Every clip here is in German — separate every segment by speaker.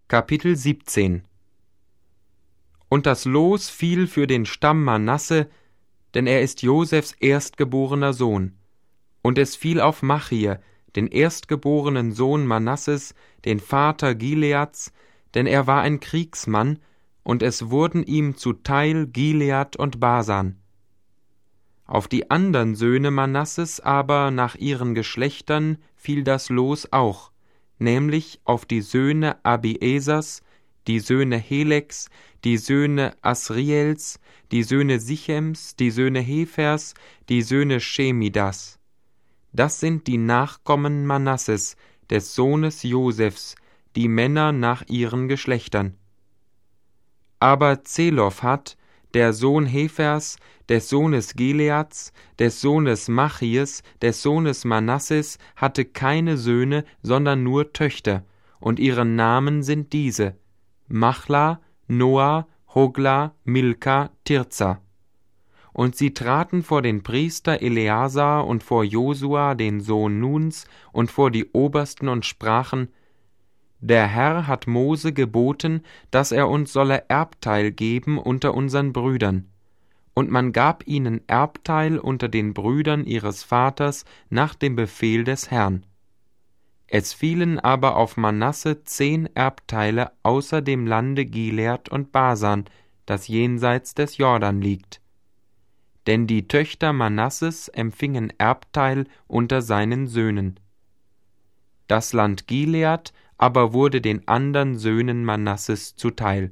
Speaker 1: Kapitel 17. Und das Los fiel für den Stamm Manasse, denn er ist Josefs erstgeborener Sohn. Und es fiel auf Machir, den erstgeborenen Sohn Manasses, den Vater Gileads, denn er war ein Kriegsmann, und es wurden ihm zuteil Gilead und Basan. Auf die andern Söhne Manasses aber nach ihren Geschlechtern fiel das Los auch, nämlich auf die Söhne Abiesers, die Söhne Heleks, die Söhne Asriels, die Söhne Sichems, die Söhne Hefers, die Söhne Schemidas. Das sind die Nachkommen Manasses, des Sohnes Josefs, die Männer nach ihren Geschlechtern. Aber Zelophat, der Sohn Hefers, des Sohnes Gileads, des Sohnes Machirs, des Sohnes Manasses, hatte keine Söhne, sondern nur Töchter, und ihre Namen sind diese: Machla, Noah, Hogla, Milka, Tirza. Und sie traten vor den Priester Eleazar und vor Josua, den Sohn Nuns, und vor die Obersten und sprachen: Der Herr hat Mose geboten, dass er uns solle Erbteil geben unter unseren Brüdern. Und man gab ihnen Erbteil unter den Brüdern ihres Vaters nach dem Befehl des Herrn. Es fielen aber auf Manasse 10 Erbteile außer dem Lande Gilead und Basan, das jenseits des Jordan liegt. Denn die Töchter Manasses empfingen Erbteil unter seinen Söhnen. Das Land Gilead aber wurde den andern Söhnen Manasses zuteil.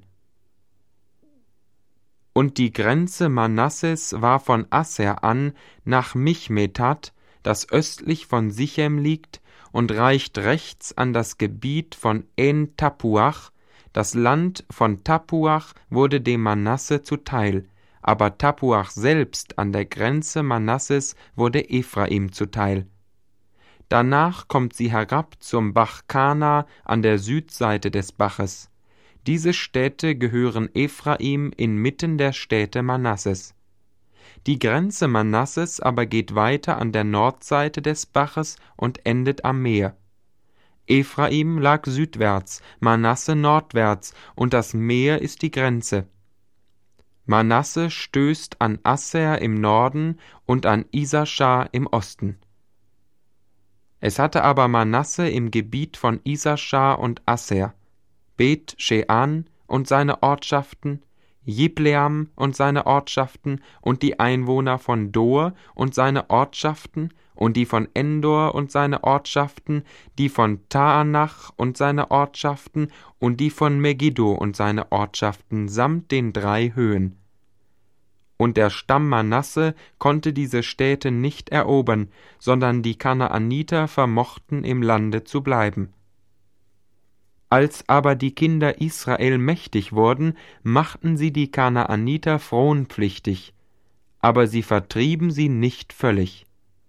Speaker 1: Und die Grenze Manasses war von Asser an nach Michmetat, das östlich von Sichem liegt, und reicht rechts an das Gebiet von En-Tapuach. Das Land von Tapuach wurde dem Manasse zuteil, aber Tapuach selbst an der Grenze Manasses wurde Ephraim zuteil. Danach kommt sie herab zum Bach Kana an der Südseite des Baches. Diese Städte gehören Ephraim inmitten der Städte Manasses. Die Grenze Manasses aber geht weiter an der Nordseite des Baches und endet am Meer. Ephraim lag südwärts, Manasse nordwärts, und das Meer ist die Grenze. Manasse stößt an Asser im Norden und an Isaschar im Osten. Es hatte aber Manasse im Gebiet von Isaschar und Asser, Bet-Shean und seine Ortschaften, Jibleam und seine Ortschaften und die Einwohner von Dor und seine Ortschaften und die von Endor und seine Ortschaften, die von Taanach und seine Ortschaften und die von Megiddo und seine Ortschaften samt den 3 Höhen. Und der Stamm Manasse konnte diese Städte nicht erobern, sondern die Kanaaniter vermochten im Lande zu bleiben. Als aber die Kinder Israel mächtig wurden, machten sie die Kanaaniter fronpflichtig, aber sie vertrieben sie nicht völlig.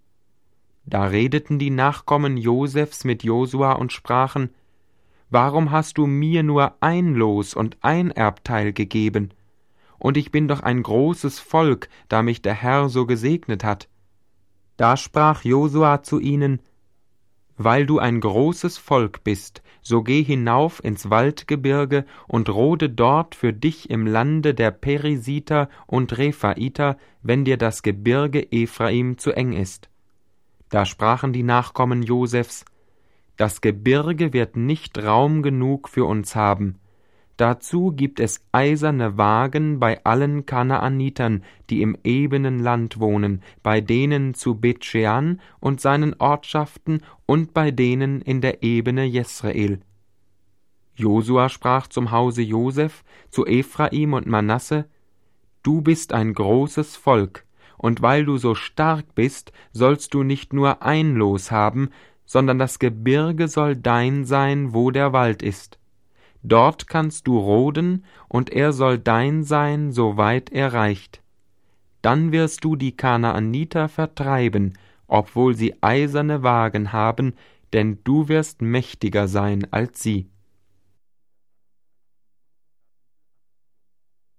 Speaker 1: Da redeten die Nachkommen Josefs mit Josua und sprachen: Warum hast du mir nur ein Los und ein Erbteil gegeben? Und ich bin doch ein großes Volk, da mich der Herr so gesegnet hat. Da sprach Josua zu ihnen: Weil du ein großes Volk bist, so geh hinauf ins Waldgebirge und rode dort für dich im Lande der Perisiter und Rephaiter, wenn dir das Gebirge Ephraim zu eng ist. Da sprachen die Nachkommen Josefs: Das Gebirge wird nicht Raum genug für uns haben. Dazu gibt es eiserne Wagen bei allen Kanaanitern, die im ebenen Land wohnen, bei denen zu Bet-Shean und seinen Ortschaften und bei denen in der Ebene Jesreel. Josua sprach zum Hause Joseph, zu Ephraim und Manasse: Du bist ein großes Volk, und weil du so stark bist, sollst du nicht nur ein Los haben, sondern das Gebirge soll dein sein, wo der Wald ist. Dort kannst du roden, und er soll dein sein, soweit er reicht. Dann wirst du die Kanaaniter vertreiben, obwohl sie eiserne Wagen haben, denn du wirst mächtiger sein als sie.